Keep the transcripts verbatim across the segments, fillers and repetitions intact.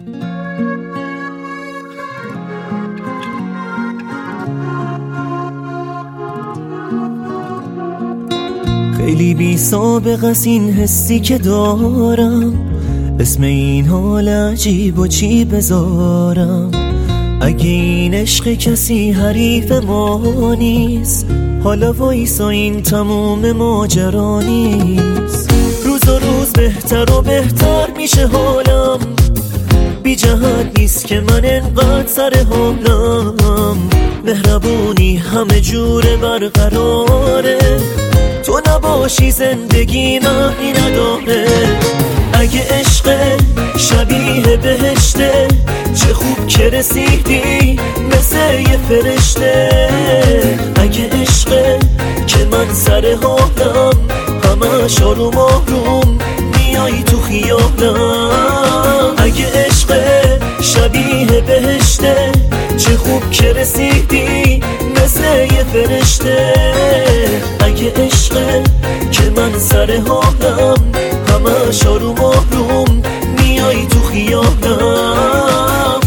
خیلی بی سابقه است این حسی که دارم، اسم این حال عجیب و چی بذارم. اگه این عشق کسی حریف ما نیست، حالا وایسا این تموم ماجرا نیست. روز و روز بهتر و بهتر میشه حالم، بی جهت نیست که من انقدر سر حالم. مهربونی همه جوره برقراره، تو نباشی زندگی معنی نداره. اگه عشق شبیه بهشته، چه خوب که رسیدی مثل یه فرشته. اگه عشق که من سر حالم، همش آروم آروم میای تو خیالم. اگه عشق شبیه بهشته، چه خوب که رسیدی مثل یه فرشته. اگه عشق که من سر حالم، همش آروم آروم میای تو خیالم.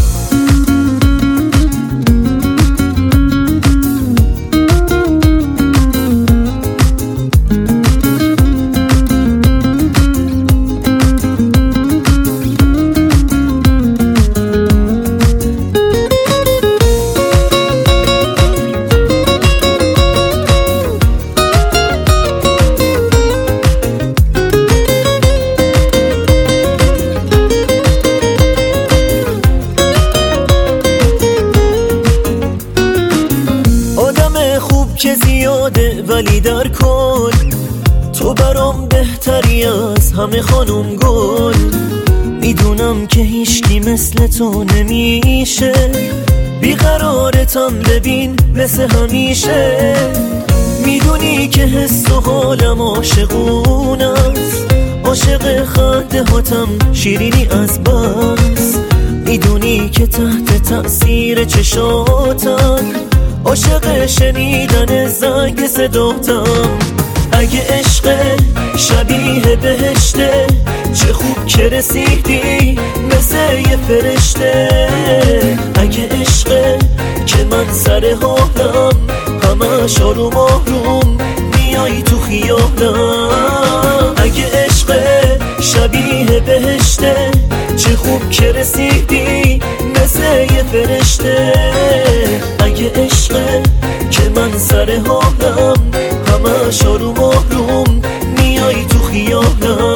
که زیاده ولی در کل تو برام بهتری از همه خانم گل. میدونم که هیچکی مثل تو نمیشه، بیقرارتم ببین مثل همیشه. میدونی که حس و حالم عاشقون است، عاشق خنده هاتم شیرینی از بس. میدونی که تحت تأثیر چشاتم، عاشق شنیدن زنگ صداتم. اگه عشق شبیه بهشته، چه خوب که رسیدی مثل یه فرشته. اگه عشق که من سر حالم، همش آروم آروم میای تو خیالم. اگه عشق شبیه بهشته، چه خوب که رسیدی مثل یه فرشته. اگه عشق که من سر حالم، همش آروم آروم میای تو خیالم.